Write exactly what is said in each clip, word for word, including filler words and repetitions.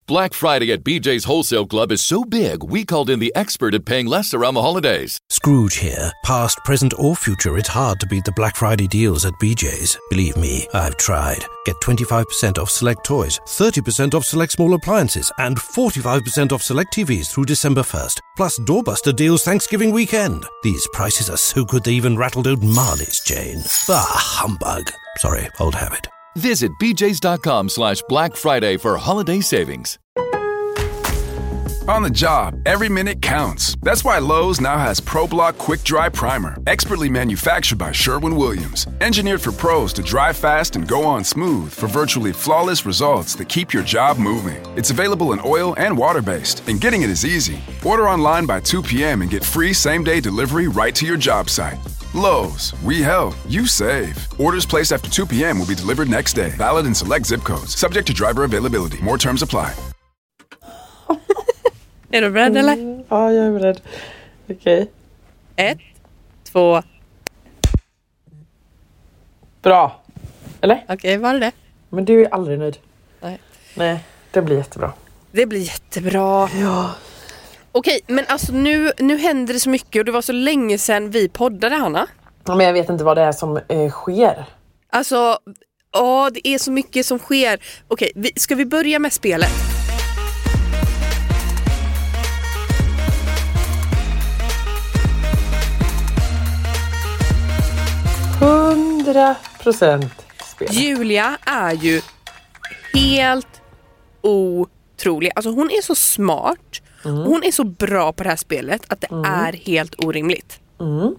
Black Friday at B J's Wholesale Club is so big, we called in the expert at paying less around the holidays. Scrooge here. Past, present or future, it's hard to beat the Black Friday deals at B J's. Believe me, I've tried. Get twenty-five percent off select toys, thirty percent off select small appliances, and forty-five percent off select T Vs through December first. Plus doorbuster deals Thanksgiving weekend. These prices are so good they even rattled old Marley's chain. Ah, humbug. Sorry, old habit. Visit bjs.com slash Black Friday for holiday savings. On the job, every minute counts. That's why Lowe's now has ProBlock Quick Dry Primer, expertly manufactured by Sherwin-Williams. Engineered for pros to dry fast and go on smooth for virtually flawless results that keep your job moving. It's available in oil and water-based, and getting it is easy. Order online by two p.m. and get free same-day delivery right to your job site. Lowe's, we help, you save. Orders placed after two p.m. will be delivered next day. Valid in select zip codes. Subject to driver availability. More terms apply. Är du beredd eller? Mm, ja, jag är beredd. Okej. Okay. Ett, två. Bra. Eller? Okej, okay, var det det? Men du är aldrig nöjd. Nej. Nej, det blir jättebra. Det blir jättebra. Ja. Okej, men alltså nu, nu händer det så mycket och det var så länge sedan vi poddade, Hanna. Ja, men jag vet inte vad det är som eh, sker. Alltså, åh, det är så mycket som sker. Okej, vi, ska vi börja med spelet? Hundra procent spel. Julia är ju helt otrolig. Alltså hon är så smart. Mm. Och hon är så bra på det här spelet att det mm. är helt orimligt. Mm.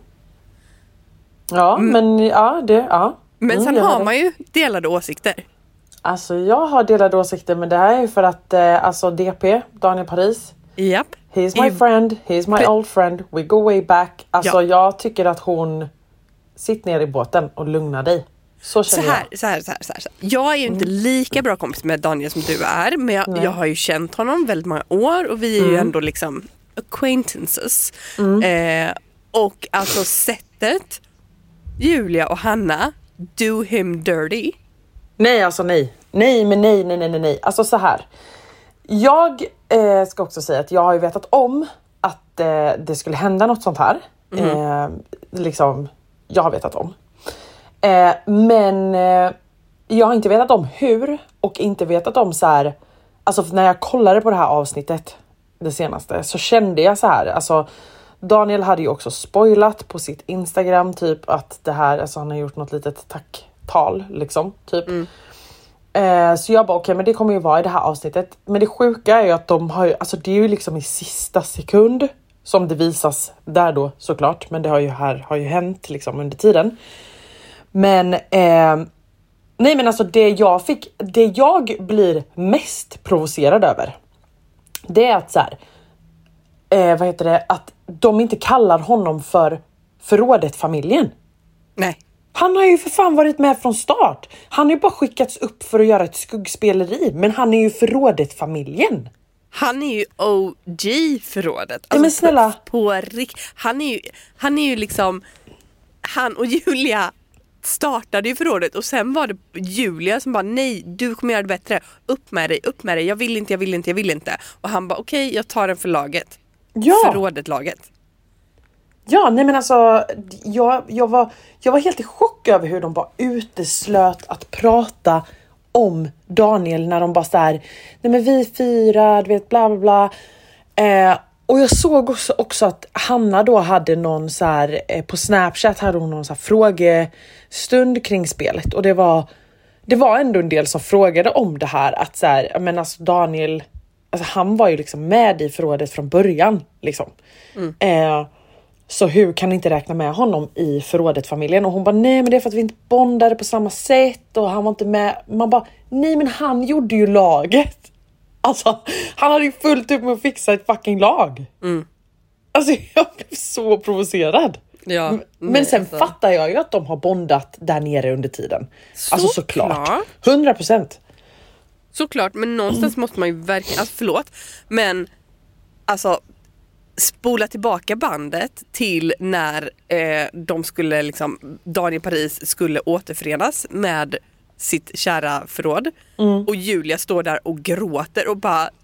Ja, mm. men ja, det, ja. Men mm, sen har man ju delade åsikter. Alltså jag har delade åsikter, men det här är ju för att eh, alltså D P, Daniel Paris. Japp. He's my I... friend, he's my Pre- old friend, we go way back. Alltså ja. Jag tycker att hon sitt ner i båten och lugna dig. Så känner så här, jag. Så här, så här, så här. Jag är ju inte mm. lika bra kompis med Daniel som du är. Men jag, jag har ju känt honom väldigt många år. Och vi är mm. ju ändå liksom acquaintances. Mm. Eh, och alltså sättet Julia och Hanna do him dirty. Nej, alltså nej. Nej, men nej, nej, nej, nej. Alltså så här. Jag eh, ska också säga att jag har ju vetat om att eh, det skulle hända något sånt här. Mm. Eh, liksom, jag har vetat om. Eh, men eh, jag har inte vetat om hur och inte vetat om så här, alltså när jag kollade på det här avsnittet det senaste så kände jag så här, alltså Daniel hade ju också spoilat på sitt Instagram typ att det här, alltså han har gjort något litet tacktal liksom typ. Mm. Eh, så jag bara okej, okay, men det kommer ju vara i det här avsnittet. Men det sjuka är ju att de har ju, alltså det är ju liksom i sista sekund som det visas där då såklart, men det har ju här har ju hänt liksom under tiden. Men eh, nej men alltså det jag fick, det jag blir mest provocerad över, det är att så här, eh, vad heter det, att de inte kallar honom för förrådet-familjen. Nej. Han har ju för fan varit med från start. Han har ju bara skickats upp för att göra ett skuggspeleri, men han är ju förrådet-familjen. Han är ju O G-förrådet. Alltså nej men snälla. På, på rik- han är ju han är ju liksom han och Julia startade ju förrådet och sen var det Julia som bara nej, du kommer göra det bättre. Upp med dig, upp med dig. Jag vill inte, jag vill inte, jag vill inte. Och han bara okej, okay, jag tar den för laget. Ja. Förrådet-laget. Ja, nej men alltså jag, jag, var, jag var helt i chock över hur de bara uteslöt att prata om Daniel när de bara så här, nej men vi fyra, du vet bla bla bla. Eh, och jag såg också, också att Hanna då hade någon så här, eh, på Snapchat hade hon någon så här frågestund kring spelet. Och det var, det var ändå en del som frågade om det här. Att så här, men alltså Daniel, alltså han var ju liksom med i förrådet från början. Liksom. Mm. Eh, så hur kan ni inte räkna med honom i förrådet-familjen? Och hon bara, nej men det är för att vi inte bondade på samma sätt. Och han var inte med. Man bara, nej men han gjorde ju laget. Alltså, han hade ju fullt upp med att fixa ett fucking lag. Mm. Alltså, jag blev så provocerad. Ja, men nej, sen alltså. Fattar jag ju att de har bondat där nere under tiden. Så alltså såklart. Klart. hundra procent. Såklart, men någonstans mm. måste man ju verkligen, alltså förlåt. Men, alltså, spola tillbaka bandet till när eh, de skulle liksom, Daniel Paris skulle återförenas med sitt kära förråd. Mm. Och Julia står där och gråter och bara,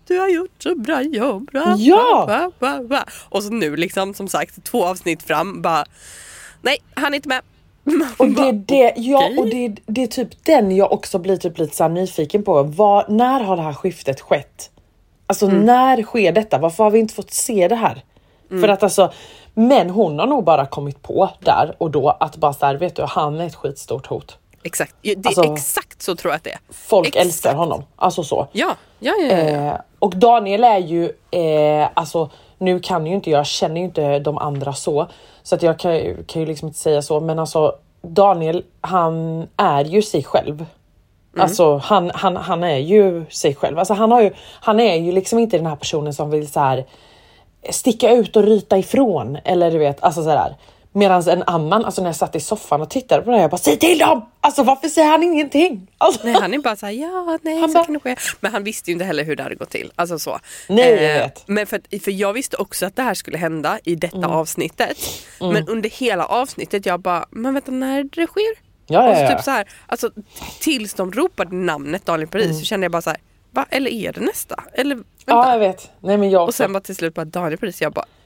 du har gjort så bra jobb. Bra, Ja! bra, bra, bra. Och så nu liksom, som sagt, två avsnitt fram, bara, nej, han är inte med. Och det är det, ja, och det, är, det är typ den jag också blir typ lite så här nyfiken på. Var, när har det här skiftet skett? Alltså mm. när sker detta? Varför har vi inte fått se det här? Mm. För att alltså, men hon har nog bara kommit på där och då att bara så här, vet du, han är ett skitstort hot. Exakt, det är alltså, exakt så tror jag att det är. Folk exakt. älskar honom, alltså så. Ja, ja, ja, ja. Eh, och Daniel är ju, eh, alltså nu kan ju inte, jag känner ju inte de andra så. Så att jag kan, kan ju liksom inte säga så, men alltså Daniel, han är ju sig själv. Mm. Alltså han, han, han är ju sig själv. Alltså han, har ju, han är ju liksom inte den här personen som vill så här sticka ut och ryta ifrån. Eller du vet, alltså sådär. Medan en annan, alltså när jag satt i soffan och tittade på det här, jag bara, säg till dem! Alltså varför säger han ingenting? Alltså. Nej, han är bara såhär, ja, nej, han så bara, kan det ske. Men han visste ju inte heller hur det hade gått till. Alltså så. Nej, jag vet. Eh, men för, för jag visste också att det här skulle hända i detta mm. avsnittet. Mm. Men under hela avsnittet, jag bara, men vänta, när det sker? Ja, ja, ja. Och så typ så här, alltså tills de ropade namnet Daniel Paris mm. så kände jag bara så här, va? Eller är det nästa? Eller vänta. Ja, jag vet. Nej, men jag och sen bara till slut bara Daniel Paris, jag bara,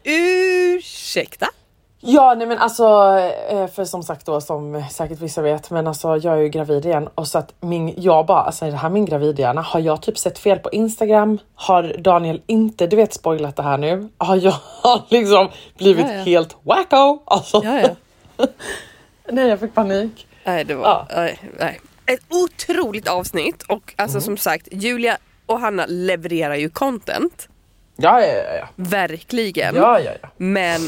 ursäkta? Ja, nej men alltså, för som sagt då, som säkert vissa vet, men alltså jag är ju gravid igen och så att min, jag bara, alltså det här min gravidhjärna, har jag typ sett fel på Instagram? Har Daniel inte, du vet, spoilat det här nu? Har jag liksom blivit ja, ja. helt wacko? Alltså. Ja, ja. Nej, jag fick panik. Nej, det var, ja. nej, nej. Ett otroligt avsnitt och alltså mm. som sagt, Julia och Hanna levererar ju content. Ja, ja, ja, ja. Verkligen. Ja, ja, ja. Men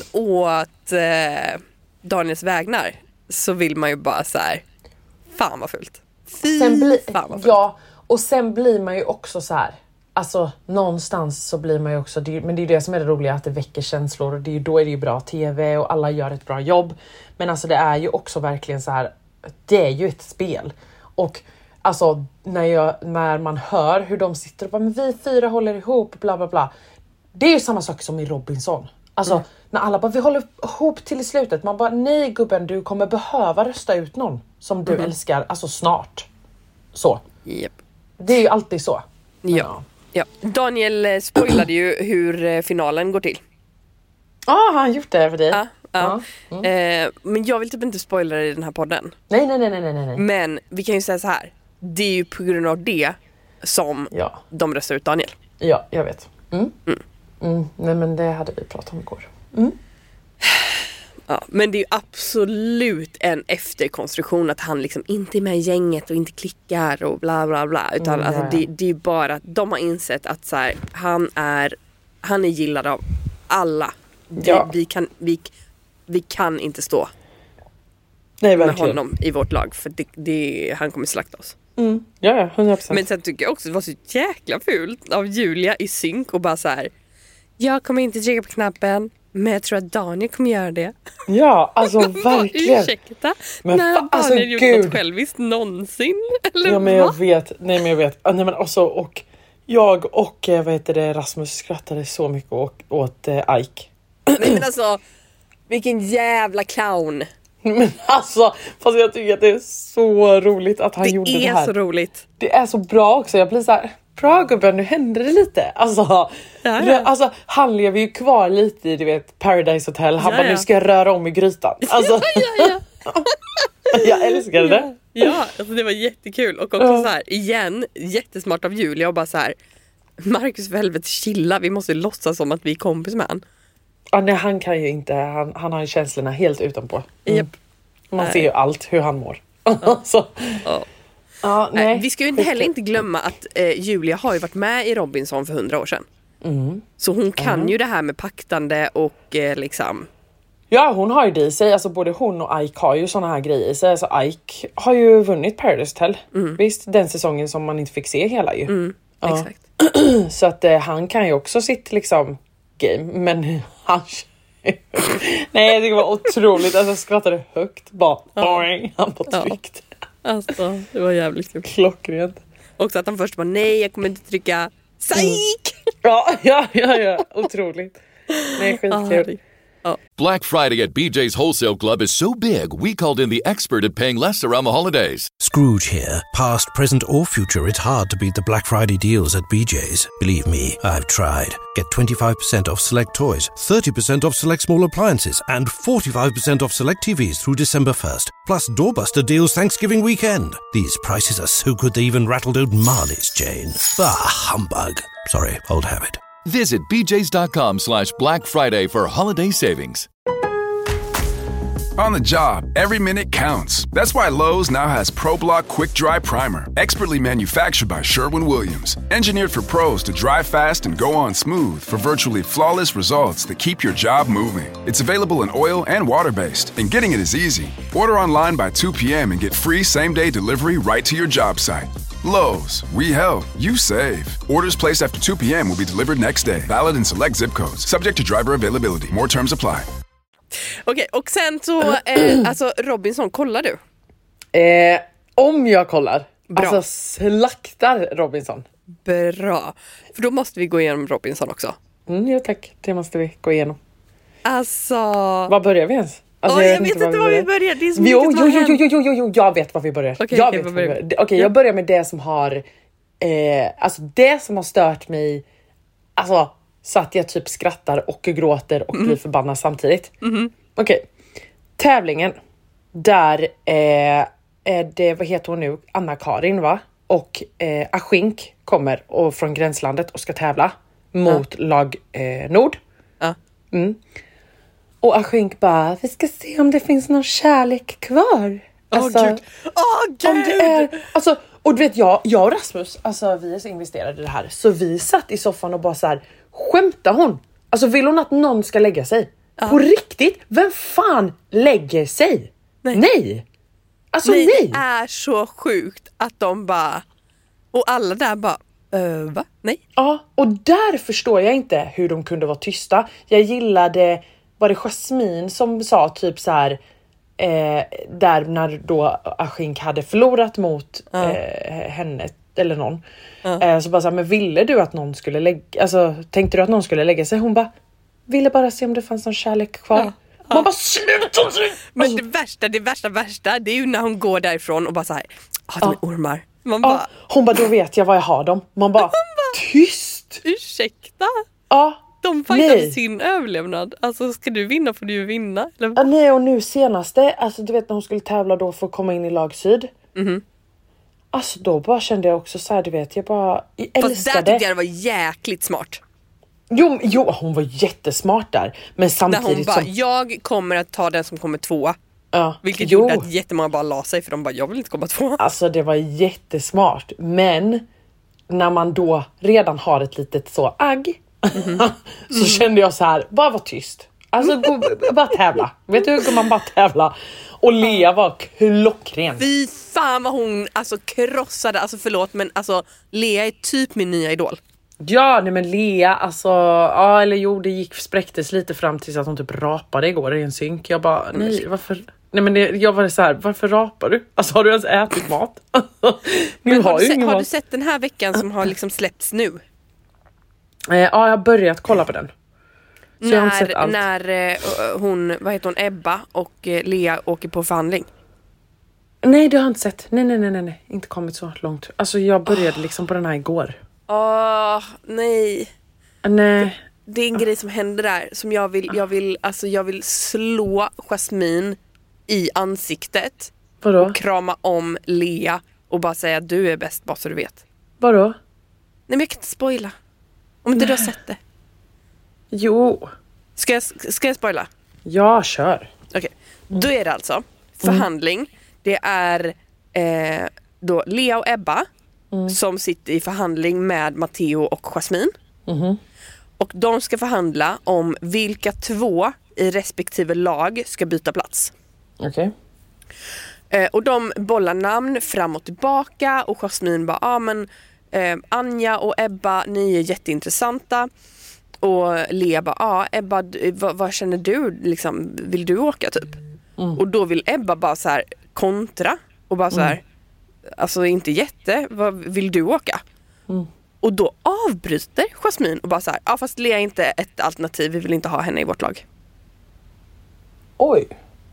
åt eh, Daniels vägnar så vill man ju bara så här, fan vad fult. Fy sen bli, fan vad fult. Ja, och sen blir man ju också så här, alltså någonstans så blir man ju också, det, men det är ju det som är det roliga, att det väcker känslor och det är, då är det ju bra tv och alla gör ett bra jobb. Men alltså det är ju också verkligen så här, det är ju ett spel. Och alltså när, jag, när man hör hur de sitter och bara, men vi fyra håller ihop, bla bla bla. Det är ju samma sak som i Robinson. Alltså mm. när alla bara, vi håller ihop till i slutet. Man bara, nej gubben, du kommer behöva rösta ut någon som du mm. älskar, alltså snart. Så. Yep. Det är ju alltid så. Ja. Ja. Ja. Daniel spoilade ju hur finalen går till. Ja, ah, har han gjort det för dig? Ja. Ja. Ja. Mm. Eh, men jag vill typ inte spoila det i den här podden. Nej, nej, nej, nej, nej, nej. Men vi kan ju säga så här. Det är ju på grund av det som ja. de röstar ut Daniel. Ja, jag vet. Mm. Mm. Mm. Nej, men det hade vi pratat om igår. Mm. Ja, men det är ju absolut en efterkonstruktion att han liksom inte är med i gänget och inte klickar och bla bla bla. Utan mm, alltså, det, det är bara att de har insett att så här, han är han är gillad av alla. Ja. Vi, vi, kan, vi, vi kan inte stå Nej, med honom i vårt lag för det, det, han kommer slakta oss. Mm. Ja, ja, hundra procent. Men sen tycker jag också det var så jäkla fult av Julia i synk och bara så här, jag kommer inte trycka på knappen, men jag tror att Daniel kommer göra det. Ja, alltså verkligen. Ursäkta, men när fa- Daniel alltså, gjort Gud. något själviskt någonsin? Eller ja, men jag va? vet. Nej, men jag vet. Nej, men också, och jag och vad heter det, Rasmus skrattade så mycket åt, åt äh, Ike. Nej, men alltså, vilken jävla clown. Men alltså, fast jag tycker att det är så roligt att han det gjorde det här. Det är så roligt. Det är så bra också. Jag blir så här, bra gubben, nu händer det lite. Alltså, ja, ja. alltså han lever ju kvar lite i, du vet, Paradise Hotel. Han ja, bara, ja. nu ska jag röra om i grytan. Alltså, ja, ja, ja. jag älskar det. Ja, ja, alltså det var jättekul. Och också så här, igen, jättesmart av Julia och bara så här, Marcus för helvete, chilla, vi måste låtsas som att vi är kompis med han. Ja, nej, han kan ju inte, han, han har ju känslorna helt utanpå. Mm. Yep. Man nej. ser ju allt, hur han mår. Ja. Så. Ja. Ja, nej. Nej, vi ska ju inte heller inte glömma att eh, Julia har ju varit med i Robinson för hundra år sedan. Mm. Så hon kan mm. ju det här med paktande och eh, liksom... Ja, hon har ju det i sig. Alltså både hon och Ike har ju såna här grejer i sig. Alltså Ike har ju vunnit Paradise Hotel. Mm. Visst, den säsongen som man inte fick se hela ju. Mm, ja. Exakt. Så att eh, han kan ju också sitt liksom game. Men han... Nej, jag tycker det var otroligt. Alltså jag skrattade högt. Bara, boing, han bara tryckte. Ja. Alltså, det var jävligt kul. Klockrent. Också att han först bara, nej, jag kommer inte trycka psyk. Mm. Ja, ja, ja, ja. Otroligt. Nej, skitkul. Oh. Black Friday at B J's Wholesale Club is so big, we called in the expert at paying less around the holidays. Scrooge here. Past, present or future, it's hard to beat the Black Friday deals at B J's. Believe me, I've tried. Get twenty-five percent off select toys, thirty percent off select small appliances and forty-five percent off select T Vs through December first. Plus doorbuster deals Thanksgiving weekend. These prices are so good they even rattled old Marley's chain. Ah, humbug. Sorry, old habit. Visit bjs.com slash Black Friday for holiday savings. On the job, every minute counts. That's why Lowe's now has ProBlock Quick Dry Primer, expertly manufactured by Sherwin-Williams. Engineered for pros to dry fast and go on smooth for virtually flawless results that keep your job moving. It's available in oil and water-based, and getting it is easy. Order online by two p.m. and get free same-day delivery right to your job site. Lowe's, we help, you save. Orders placed after two p.m. will be delivered next day. Valid in select zip codes. Subject to driver availability. More terms apply. Okej, okay, och sen så, eh, alltså Robinson, kollar du? Eh, om jag kollar. Bra. Alltså slaktar Robinson. Bra, för då måste vi gå igenom Robinson också. Mm, ja tack, det måste vi gå igenom. Alltså... Var börjar vi ens? Alltså, oh, jag, jag vet inte var vi börjar. Det är så jo, mycket jo, jo, jo, jo, jo, jo, jag vet var vi börjar. Okay, jag okay, vet börjar. Okej, okay, jag börjar med det som har eh, alltså det som har stört mig, alltså så att jag typ skrattar och gråter och mm. blir förbannad samtidigt. Mm. Okej, okay. Tävlingen där eh, är det, vad heter hon nu? Anna-Karin, va? Och eh, Aschink kommer och från gränslandet och ska tävla mot ja. lag eh, Nord. Ja. Mm. Och Aschink bara, vi ska se om det finns någon kärlek kvar. Alltså, åh gud, åh gud! Om det är, alltså, och du vet, jag, jag och Rasmus, alltså vi är så investerade i det här. Så vi satt i soffan och bara så här, skämtar hon? Alltså vill hon att någon ska lägga sig? Ja. På riktigt? Vem fan lägger sig? Nej. Nej. Alltså nej. nej. Det är så sjukt att de bara, och alla där bara, Uh, va? Nej. Ja, och där förstår jag inte hur de kunde vara tysta. Jag gillade, var det Jasmin som sa typ så här eh, där när då Aschink hade förlorat mot uh. eh, henne eller någon. Uh. Eh, så bara så här, men ville du att någon skulle lägga, alltså tänkte du att någon skulle lägga sig? Hon bara, ville bara se om det fanns någon kärlek kvar. Uh. Man uh. bara, sluta! Alltså. Men det värsta, det värsta, värsta, det är ju när hon går därifrån och bara så här, har de uh. ormar? Man bara, ja, hon bara, då vet jag vad jag har dem. Man bara, bara tyst! Ursäkta? Ja, de fightade sin överlevnad. Alltså ska du vinna får du ju vinna. Eller? Ja, nej, och nu senaste, alltså du vet när hon skulle tävla då för att komma in i lag syd. Mm-hmm. Alltså då bara kände jag också så här, du vet, jag bara jag älskade. Fast där tyckte jag det var jäkligt smart. Jo, jo, hon var jättesmart där. Men samtidigt när hon bara, som... jag kommer att ta den som kommer tvåa. Ja, vilket jo. gjorde att jättemånga bara la sig, för de bara, jag vill inte komma två. Alltså det var jättesmart. Men när man då redan har ett litet så agg mm-hmm. så kände jag så här, bara var tyst. Alltså gå, bara tävla. Vet du hur man bara tävla? Och Lea var klockren. Fy fan vad hon alltså krossade, alltså förlåt men alltså Lea är typ min nya idol. Ja, nej men Lea, alltså, ja eller jo, det gick, spräcktes lite fram tills att hon typ rapade igår i en synk. Jag bara, nej, varför? Nej men det, jag var så här, varför rapar du? Alltså har du ens ätit mat? Men har, har, du, sett, har du sett den här veckan som har liksom släppts nu? Eh, ja, jag har börjat kolla på den. Så när jag har inte sett allt. när uh, hon, vad heter hon, Ebba och uh, Lea åker på förhandling. Nej, det har jag inte sett. Nej, nej, nej, nej, nej. Inte kommit så långt. Alltså jag började oh. liksom på den här igår. Åh, oh, nej. Nej. Det är en grej som händer där som jag vill, jag vill, alltså jag vill slå Jasmin i ansiktet. Vadå? Och krama om Lea och bara säga du är bäst, bara så du vet. Vadå? Nej men jag kan inte spoila. Om inte du har sett det. Jo. Ska jag, ska jag spoila? Ja, kör. Okej, okay. Då är det alltså förhandling. Mm. Det är eh, då Lea och Ebba mm. som sitter i förhandling med Matteo och Jasmin. Mm. Och de ska förhandla om vilka två i respektive lag ska byta plats. Okej. Okay. Eh, och de bollar namn fram och tillbaka. Och Jasmin bara, ja ah, men eh, Anja och Ebba, ni är jätteintressanta. Och Lea bara, ja ah, Ebba, vad, vad känner du? Liksom, vill du åka typ? Mm. Och då vill Ebba bara så här kontra. Och bara så här, mm. alltså inte jätte, vad, vill du åka? Mm. Och då avbryter Jasmin och bara så här, ja ah, fast Lea är inte ett alternativ, vi vill inte ha henne i vårt lag. Oj.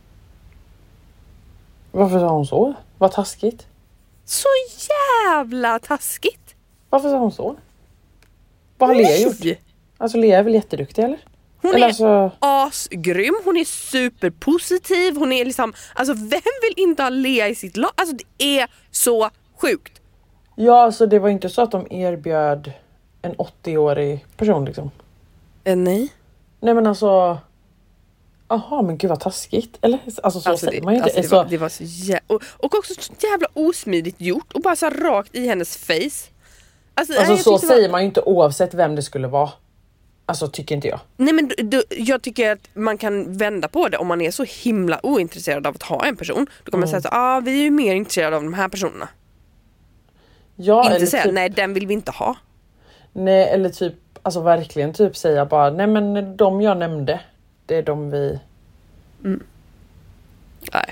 Varför sa hon så? Vad taskigt. Så jävla taskigt. Varför sa hon så? Vad har Lea gjort? Alltså Lea är väl jätteduktig eller? Hon eller är alltså... asgrym, hon är superpositiv, hon är liksom, alltså vem vill inte ha Lea i sitt lag? Alltså det är så sjukt. Ja, alltså det var inte så att de erbjöd en åttio-årig person liksom. Eh, nej. Nej men alltså... Aha, men gud vad taskigt. Eller? Alltså så alltså säger det, man ju inte. alltså det, så... var, det var så jävla... Och, och också så jävla osmidigt gjort. Och bara så rakt i hennes face. Alltså, Alltså nej, så säger var... man ju inte oavsett vem det skulle vara. Alltså tycker inte jag. Nej men du, du, jag tycker att man kan vända på det. Om man är så himla ointresserad av att ha en person. Då kan man mm. säga så, ah, vi är ju mer intresserade av de här personerna. Ja, inte säga, typ... nej den vill vi inte ha. Nej, eller typ, alltså verkligen typ säga bara, nej men de jag nämnde, det är de vi... Mm. Nej.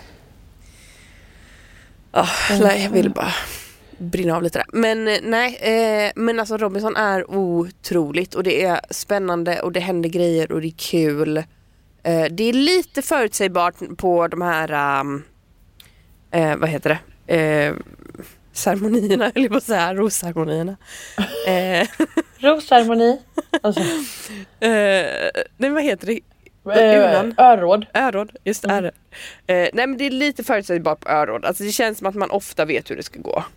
Oh, nej, jag vill bara brinna av lite där. Men nej, eh, men alltså Robinson är otroligt och det är spännande och det händer grejer och det är kul. Eh, det är lite förutsägbart på de här, um, eh, vad heter det? Eh, ceremonierna, eller på så här, rosceremonierna. eh. Rosceremoni. Alltså. eh, nej, vad heter det? Unan. Öråd. Öråd, just det. Mm. Eh, nej men det är lite förutsägbart på öråd. Alltså det känns som att man ofta vet hur det ska gå.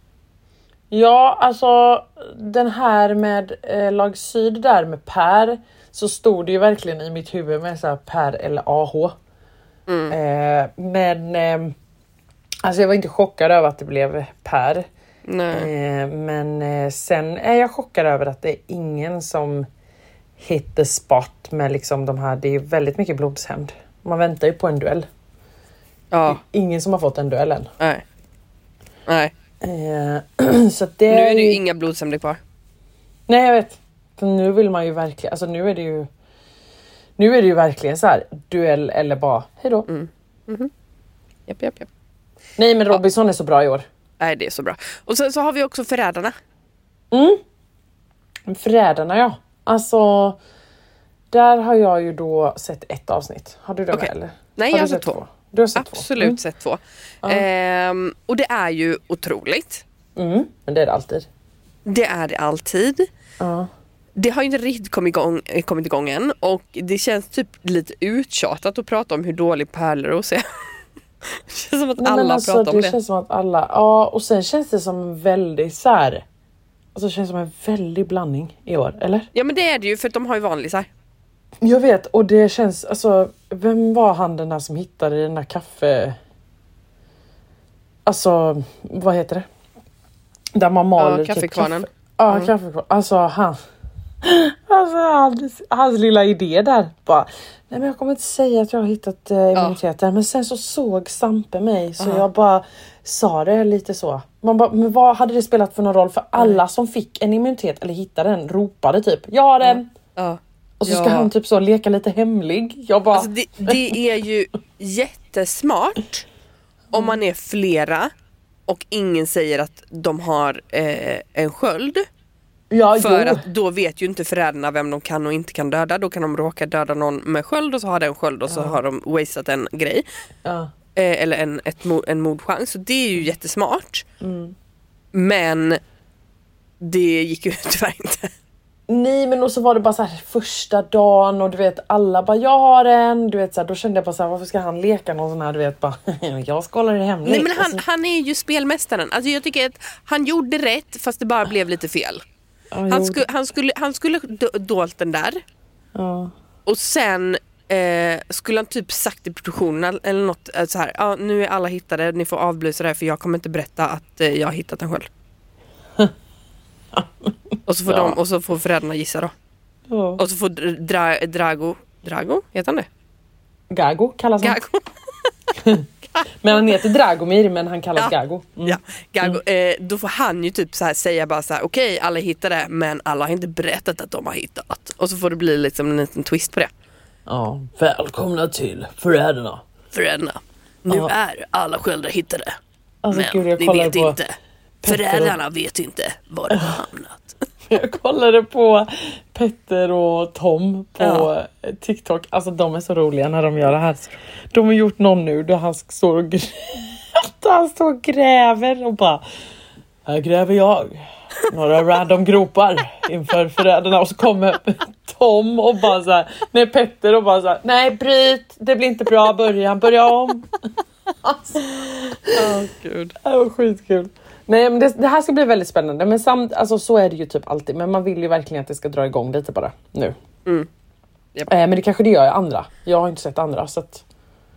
Ja, alltså den här med eh, lag syd där med Per, så stod det ju verkligen i mitt huvud med så här Per eller A H. Mm. Eh, men eh, alltså jag var inte chockad över att det blev Per. Nej. Eh, men eh, sen är jag chockad över att det är ingen som hit the spot med liksom de här, det är väldigt mycket blodshämnd. Man väntar ju på en duell. Ja. Ingen som har fått en duell än. Nej. Nej. Eh, så att det nu är det ju inga blodshämnder kvar. Nej, jag vet. För nu vill man ju verkligen, alltså nu är det ju nu är det ju verkligen så här duell eller bara hejdå. Mm. Mm-hmm. Japp, japp, japp. Nej, men Robinson ja. är så bra i år. Nej, det är så bra. Och sen så har vi också Förrädarna. Mm. Förrädarna, ja. Alltså, där har jag ju då sett ett avsnitt. Har du det okay. med, eller? Nej, har jag har sett två. två. Du har sett Absolut två. Mm. sett två. Ja. Ehm, och det är ju otroligt. Mm, men det är det alltid. Det är det alltid. Ja. Det har ju inte riktigt kommit igång, kommit igång än. Och det känns typ lite uttjatat att prata om hur dålig Pärleros är. Det känns som att Nej, alla alltså, pratar om det. Det känns som att alla... Ja, och sen känns det som väldigt så här... Alltså det känns som en väldig blandning i år, eller? Ja, men det är det ju för att de har ju vanlisar. Jag vet, och det känns... Alltså, vem var han den där som hittade den där kaffe... Alltså, vad heter det? Där man maler... Ja, kaffekvarnen. Typ kaffe. Ja, mm. kaffekvarnen. Alltså, han... Alltså, hans, hans lilla idé där. Bara, nej, men jag kommer inte säga att jag har hittat äh, immuniteten. Ja. Men sen så såg Sampe mig. Så uh-huh. jag bara sa det lite så. Man bara, men vad hade det spelat för någon roll? För alla mm. som fick en immunitet eller hittade den ropade typ, jag har den. Ja. Och så ja. ska han typ så leka lite hemlig. Jag bara... Alltså, det, det är ju jättesmart om man är flera och ingen säger att de har eh, en sköld. Ja, för jo. att då vet ju inte förrädarna vem de kan och inte kan döda. Då kan de råka döda någon med sköld och så har den sköld och så ja. har de wasted en grej. Ja. Eh, eller en, ett, en mordchans. Så det är ju jättesmart. Mm. Men det gick ju tyvärr inte. Nej, men så var det bara så här första dagen och du vet alla bara jag har en, du vet så här, då kände jag bara så här, varför ska han leka någon sån här, du vet bara jag ska hålla det hemligt. Nej, men han, så... han är ju spelmästaren. Alltså jag tycker att han gjorde rätt fast det bara blev lite fel. Ja, han, sku, han skulle han skulle dolt den där. Ja. Och sen eh, skulle han typ sagt i produktionen eller något så här, ja, nu är alla hittade, ni får avblysa det här för jag kommer inte berätta att eh, jag har hittat den själv. Och så får ja. de och så får föräldrarna gissa då. Ja. Och så får dra, Drago Drago heter han det? Gago kallas han. Gago. Men han heter Dragomir, men han kallas ja. Gago. Mm. Ja, Gago. Eh, då får han ju typ så här säga bara så här, okej, okay, alla hittade, men alla har inte berättat att de har hittat. Och så får det bli liksom en liten twist på det. Ja, välkomna till Förrädarna. Förrädarna. Nu ja. är alla sköldar hittade. Alltså, men gud, jag ni vet inte. Förrädarna vet inte var de har hamnat. Jag kollade på Petter och Tom på Ja. TikTok. Alltså de är så roliga när de gör det här. De har gjort någon nu där han står och, grä- han står och gräver och bara, här gräver jag några random gropar inför förrädarna. Och så kommer Tom och bara så här, nej Petter och bara så här, nej bryt, det blir inte bra, början, börja om. Alltså. Åh, gud. Det var skitkul. Nej, men det, det här ska bli väldigt spännande. Men samt, alltså, så är det ju typ alltid. Men man vill ju verkligen att det ska dra igång lite bara nu. Mm. Yep. Eh, men det kanske det gör i andra. Jag har inte sett andra. Så att...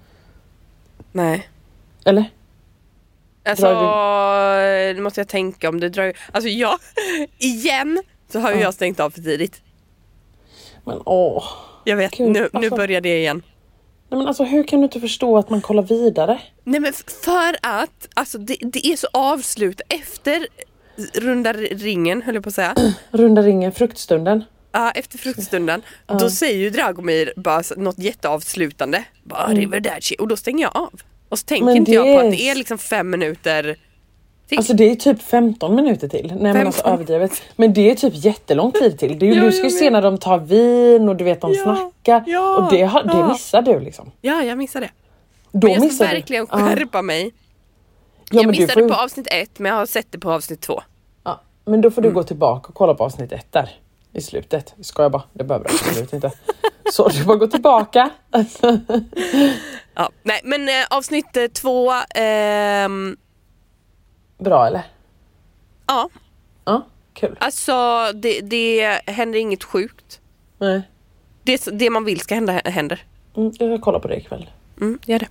Nej. Eller? Alltså, nu måste jag tänka om det drar... Alltså jag, igen så har ju Ja. jag stängt av för tidigt. Men åh. Jag vet, Gud, nu, nu alltså- börjar det igen. Nej, men alltså hur kan du inte förstå att man kollar vidare? Nej men för att, alltså det, det är så avslut efter runda ringen, höll jag på att säga. Runda ringen, fruktstunden. Ja, efter fruktstunden. Då säger ju Dragomir bara så- något jätteavslutande. Bara arrivederci. Och då stänger jag av. Och så tänker Men inte det jag på är- att det är liksom fem minuter till. Alltså det är typ femton minuter till. Nej men alltså femton. överdrivet. Men det är typ jättelång tid till. Det är ju, Ja, du ska ju jag se vet. när de tar vin och du vet de Ja, snackar. ja, och det, har, det ja. missar du liksom. Ja, jag missar det. Då Men jag ska missar du. verkligen Ja. skärpa mig. Ja, jag men du missade får ju- på avsnitt ett, men jag har sett det på avsnitt två. Ja, men då får du Mm. gå tillbaka och kolla på avsnitt ett där. I slutet. Ska jag bara. Det behöver du absolut inte. Så du bara gå tillbaka. Ja, nej, men eh, avsnitt eh, två, ehm, Bra eller? ja, Ja, kul. alltså det, det händer inget sjukt. Nej. Det, det man vill ska hända händer. Mm, jag ska kolla på det ikväll. Mm, gör det.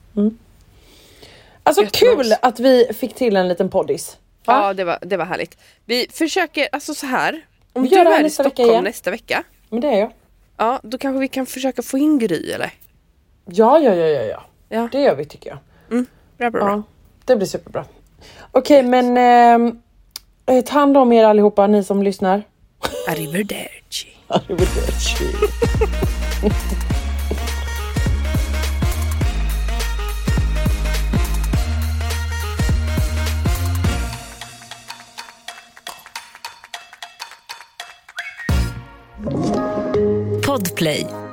Alltså Gött kul med oss. att vi fick till en liten poddis. Va? Ja, det var, det var härligt. Vi försöker, alltså så här. Om Vi du gör det här är i nästa vecka Stockholm igen. nästa vecka, Men det är jag. ja, då kanske vi kan försöka få in Gry, eller? Ja, ja, ja, ja, ja. Ja, Det gör vi tycker jag. bra, bra, bra. Ja, det blir superbra. Okej, men ehm, eh, ta hand om er allihopa, ni som lyssnar. Arrivederci. Arrivederci. Podplay.